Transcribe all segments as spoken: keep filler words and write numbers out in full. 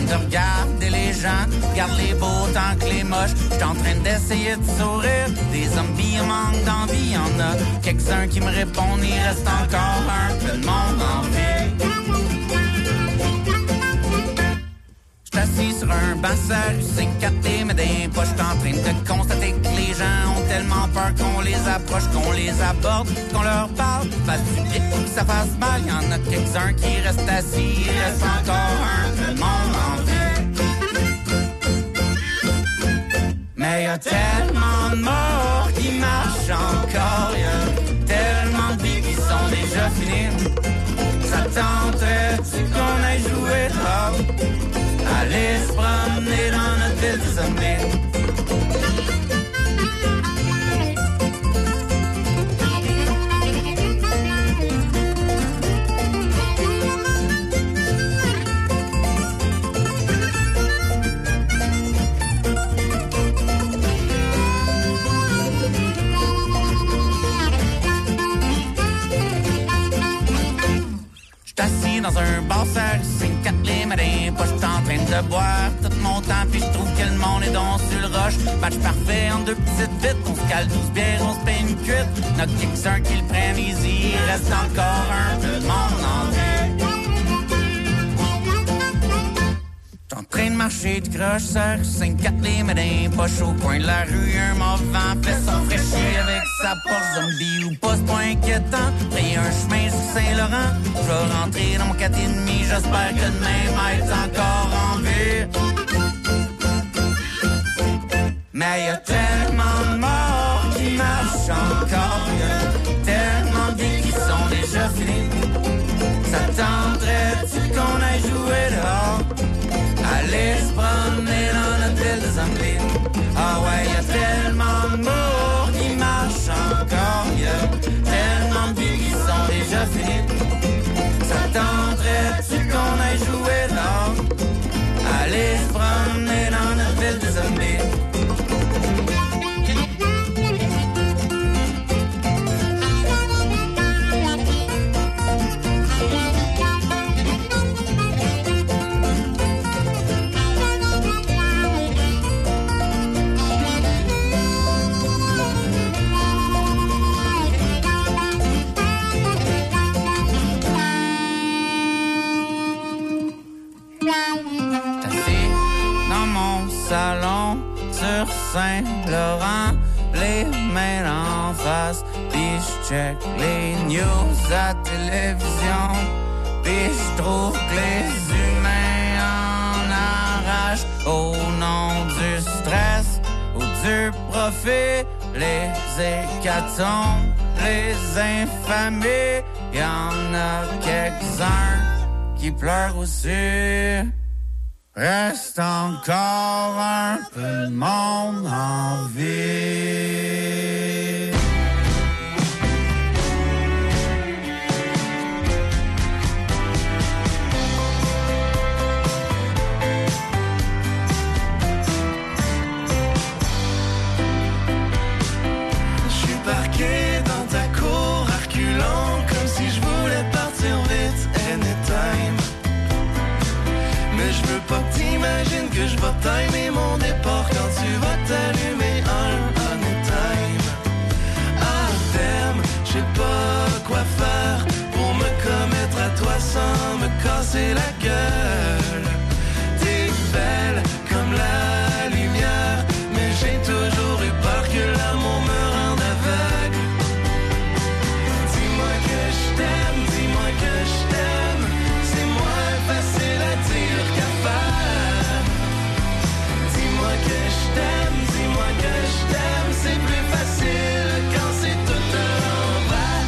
de regarder les gens, regarde les beaux tant que les moches. J'suis en train d'essayer de sourire. Des zombies en manque d'envie, y'en a quelques-uns qui me répondent. Il reste encore un peu de monde en vie. J'suis assis sur un banc sérieux, cinq quatre mais des poches. J'suis en train de constater que les gens ont tellement peur qu'on les approche, qu'on les aborde, qu'on leur parle. Fasse du vite ou que ça fasse mal. Y'en a quelques-uns qui restent assis. Il reste encore un peu de monde en vie. Mais y'a tellement de morts qui marchent encore. Y'a tellement de vies qui sont déjà finies. Ça tenterait-tu qu'on aille jouer dehors? Aller se promener dans notre ville des zombies. Assis dans un bar sérieux, cinq quatre les matins, pas j'suis en train de boire tout mon temps, puis j'trouve que le monde est donc sur le roche. Match parfait en deux petites vites, on se cale douze bières, on se paye une cuite. N'a quelques-uns qui le prennent easy, il reste encore un peu de monde en vie. J'suis en train de marcher de croche sur cinq quatre les matins, pas chaud au coin de la rue, un mauvais vent fait son fraîchis avec sa Porsche zombie ou pas, c'est pas inquiétant. Pris un chemin sur Saint-Laurent, j'vais rentrer dans mon quatre et demi, j'espère que demain m'être encore en vie. Mais y'a tellement de morts qui marchent encore, y'a tellement de vies qui sont déjà finies. Ça tenterait-tu qu'on aille jouer dehors? Aller se promener dans notre ville de zombies. Ah ouais, y'a tellement de morts qui marchent encore. Y'a tellement de vies qui sont déjà finies. Ça tenterait-tu qu'on aille jouer dehors? Aller se promener dans notre ville de zombies. Salon sur Saint-Laurent, les mains en face, pis j'check les news à télévision, pis j'trouve que les humains en arrachent au nom du stress ou du profit, les hécatombes, les infamies, y'en a quelques-uns qui pleurent aussi. Reste encore un peu de monde en vie. Je suis parqué dans ta cour, reculant comme si je voulais partir vite anytime. Mais je veux pas que t'imagines que je vais timer mon départ quand tu vas t'allumer un anytime. À terme, je sais pas quoi faire pour me commettre à toi sans me casser la gueule. T'es belle comme la lumière, mais j'ai toujours eu peur que l'amour me rende aveugle. Dis-moi que je t'aime, dis-moi que je t'aime, c'est moins facile à dire qu'à faire. Dis-moi que je t'aime, dis-moi que je t'aime, c'est plus facile quand c'est tout à l'envers.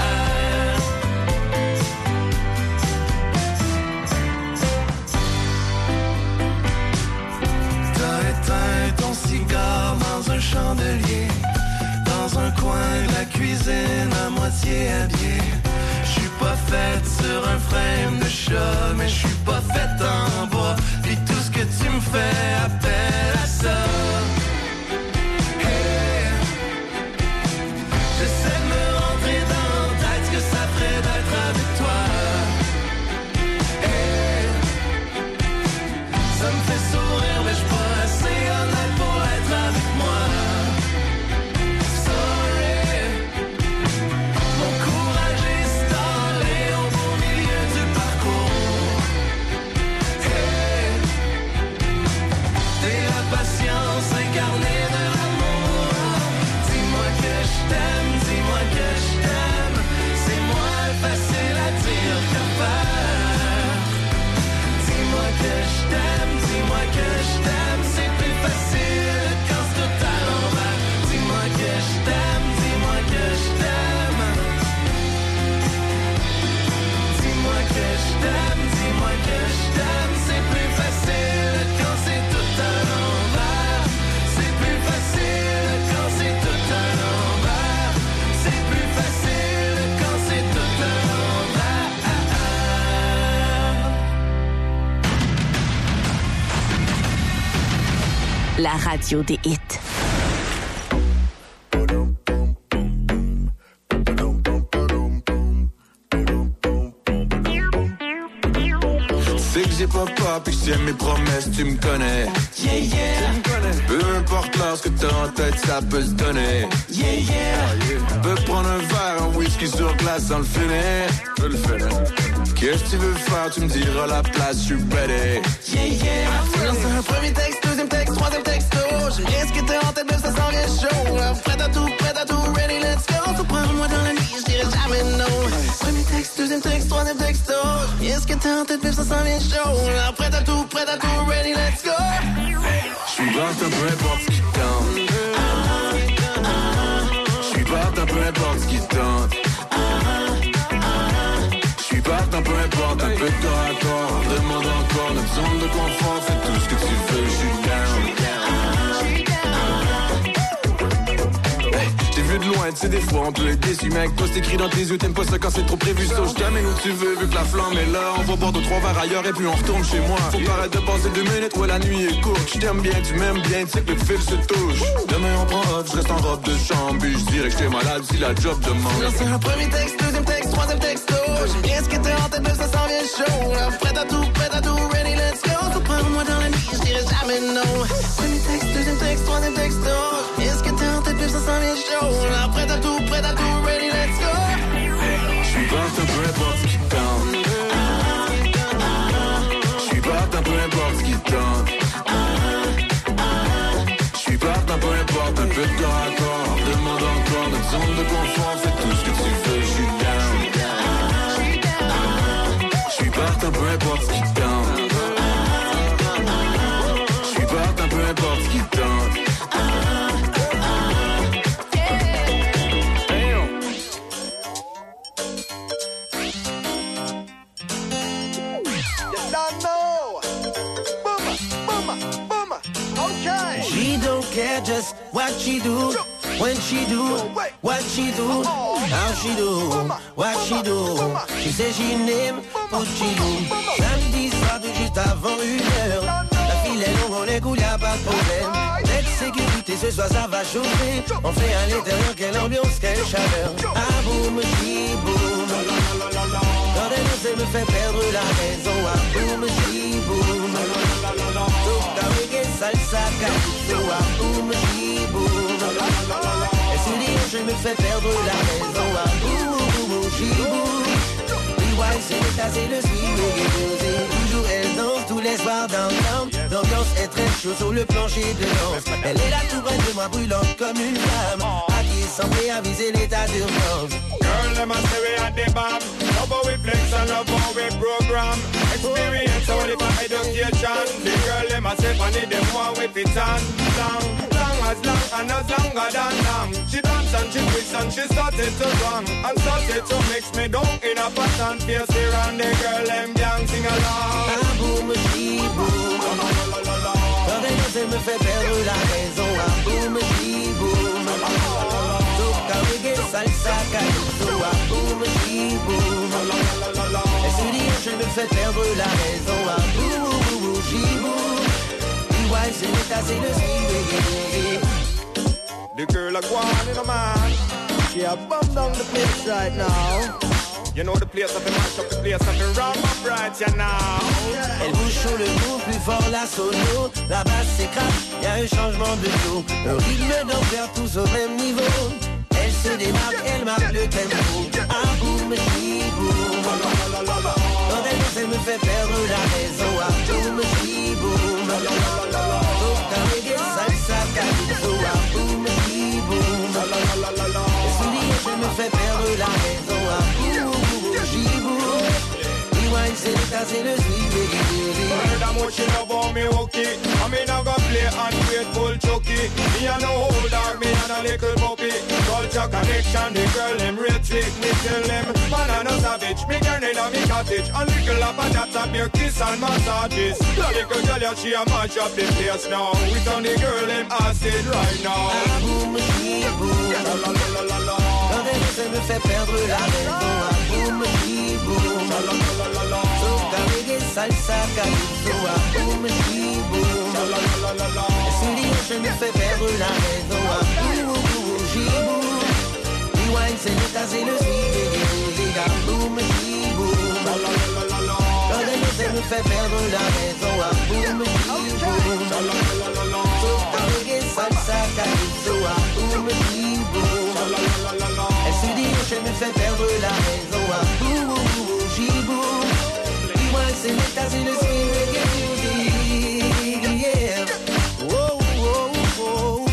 T'as éteint ton cigare dans un chandelier, dans un coin de la cuisine à moitié habillé. J'suis pas faite sur un frame de chat, mais j'suis pas faite en bois. Pis tout ce que tu me fais appelle à ça. Hey, j'essaie de me rentrer dans la tête ce que ça ferait d'être avec toi. Hey, la radio des hits. C'est que j'ai pas peur, puis que j'aime mes promesses, tu me connais. Yeah, yeah. Tu me connais. Peu importe l'heure, ce que t'as en tête, ça peut se donner. Yeah, yeah. On peut prendre un verre, un whisky sur glace sans le finir. Je le fais, là. Qu'est-ce que tu veux faire, tu me diras la place, je suis ready. Yeah, yeah. Tu lances un premier texte, deuxième texte, troisième texto. J'aime bien ce que t'as en tête, mais ça sent bien chaud. Alors, prête à tout, prête à tout, ready, let's go. Surprends-moi dans la nuit, je dirais jamais non. Premier texte, deuxième texte, troisième texto. J'aime bien ce que t'as en tête, mais ça sent bien chaud. Alors, prête à tout, prête à tout, ready, let's go. J'suis partant, peu importe ce qui tente. J'suis partant, peu importe ce qui tente. J'suis partant, peu importe, un peu de corps à corps. Demande encore notre zone de confort. Fais tout ce que tu veux, j'suis down. J'ai vu de loin, tu sais, des fois on peut être déçu. Mais avec toi c'est écrit dans tes yeux, t'aimes pas ça quand c'est trop prévu. So, je t'amène où tu veux, vu que la flamme est là. On va boire deux, trois verres ailleurs et puis on retourne chez moi. Faut pas arrêter de passer deux minutes, ouais la nuit est courte. Je t'aime bien, tu m'aimes bien, tu sais que le fil se touche. Demain on prend off, je reste en robe de chambre. Puis je dirais que j'étais malade si la job demande. C'est un premier texte, deuxième texte, troisième texto. J'aime bien ce que t'as en tête, mais ça sent bien chaud. Alors, prête à tout, prête à tout, ready, let's go. Surprends-moi dans la nuit, je dirais jamais non. Premier texte, deuxième texte, troisième texto. J'aime bien ce que t'as en tête, mais ça sent bien chaud. Alors, prête à tout, prête à tout, ready, let's go. J'suis partant, peu importe ce qui tente. J'suis partant, peu importe ce qui tente. J'suis partant, peu importe, un peu de corps à corps. Demande encore notre zone de confort. Fais tout ce que tu veux, j'suis down. J'suis partant, peu importe ce qui tente. J'suis partant, peu importe ce qui tente. She don't care just what she do, when she do, what she do, how she do, what she do. She says she name, what she do. Samedi soir tout juste avant une heure, la file est longue, on écoute, y'a pas de problème. D'être sécurité, ce soir ça va chauffer. On fait à l'intérieur, quelle ambiance, quelle chaleur. Ah boum, she boum. Quand elle danse, elle me fait perdre la raison. Ah boum, she boum. Toca, reggae, salsa, calypso. Ah boum, she boum. Et sur les hanches, elle me fait perdre la raison. Ah boum, boum, she boum. Rewind, c'est l'état, c'est le swing, reggae music. Toujours elle danse tous les soirs downtown. L'ambiance est très chaude sur le plancher de danse. Elle est là tout près de moi, brûlante comme une flamme. Habillée sans préaviser l'état d'urgence. Girl, them a say we at the bomb. Love how we flex and love how we program. Experience how the education. The girl, them a say funny, them want we fit on. Long, long as long and as longer than long. She dance and she twist and she started to run. And started to mix me down in a pattern. Fierce here and the girl, them gang sing along. Ah boum, she boum. Quand elle danse, elle me fait perdre la raison. Ah boum, she boum. Toca, reggae, salsa, calypso. Ah boum, she boum. Et sur les hanches, elle me fait perdre la raison. Ah boum, she boum. Rewind, c'est l'état, c'est le swing, reggae. The girl a go on in a man. She a bum down the place right now. You know the place of the mash up the place of the rum up right you now. Elle bouge sur le mot, plus fort la solo. La basse s'écrase, y'a un changement de flow. Un rythme d'enfer, tous au même niveau. Elle se démarque, elle marque le tempo. Ah boum, she boum. Quand elle danse, elle me fait perdre la raison. Ah boum, she boum. Toca, reggae, salsa, calypso. Ah boum, she boum. Et sous les hanches, elle me fait perdre la raison. Ah boum, she boum. Rewind, c'est l'état, c'est le swing, baby. Heard how much you love how me hooky. I mean I go play ungrateful chucky. Me a no old dog, me and a little puppy. Culture connection, the girl them rate it. Me tell them, man I no savage. Me girl in a me cottage. A little up and that's a mere kiss and massages. The little girl yeah, she a mash up the place now. We turn the girl them acid right now. Ah boum, she boum. La la la la la. Quand elle danse, elle me fait perdre la raison. Ah boum, she boum. La la la la la. Toca, reggae, salsa, calypso. Ah boum, she boum. La la la la la. Et sur les je me fais perdre la raison. Ouh, ouh, ouh, j'y-boum. Rewind, c'est le tas et le swing. Les gars, boum, j'y-boum. Quand elle nous elle me fait perdre la raison. Boum, j'y-boum. Tout en reggae, salsa, calypso. Boum, j'y-boum. Elle se dit, je me fais perdre la raison. Boum, ouh, ouh, j'y-boum. Rewind, c'est le tas et le swing. Reggae music, yeah. Whoa, whoa, whoa.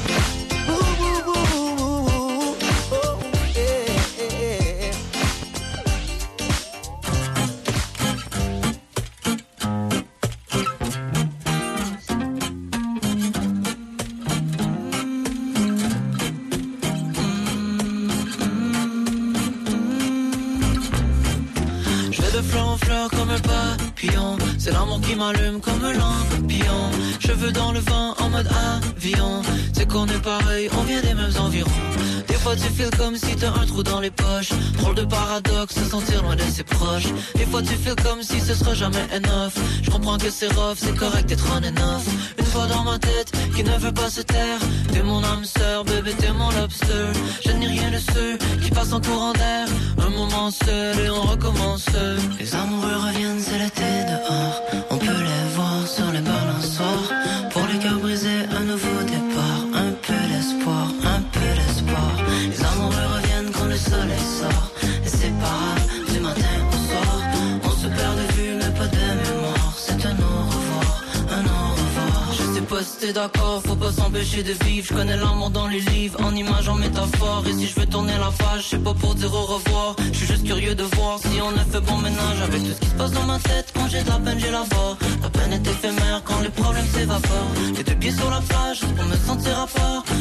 Comme un papillon, c'est l'amour qui m'allume comme un lampion. Cheveux dans le vent en mode avion. C'est qu'on est pareil, on vient des mêmes environs. Des fois tu feels comme si t'as un trou dans les poches. Drôle de paradoxe, se sentir loin de ses proches. Des fois tu feels comme si ce sera jamais enough. Je comprends que c'est rough, c'est correct d'être on and off. Une fois dans ma tête, qui ne veut pas se taire. T'es mon âme sœur, bébé t'es mon lobster. Je n'ai rien de ceux qui passent en courant d'air. Un moment seul et on recommence. Les amoureux reviennent, c'est l'été dehors. On peut les voir sur les balançoires. Pour les cœurs brisés, un nouveau départ. Un peu d'espoir, un peu d'espoir. Les amoureux reviennent quand le soleil sort. Et c'est pas grave, du matin au soir. On se perd de vue, mais pas de mémoire. C'est un au revoir, un au revoir. Je sais pas si t'es d'accord, faut pas s'empêcher de vivre. Je connais l'amour dans les livres, en images, en métaphore. Et si je veux tourner la page, c'est pas pour dire au revoir. Je suis juste curieux de voir si on a fait bon ménage avec tout ce qui se passe dans ma tête. Quand j'ai de la peine, j'ai la voix. La peine est éphémère quand les problèmes s'évaporent. Les deux pieds sur la plage pour me sentir à part.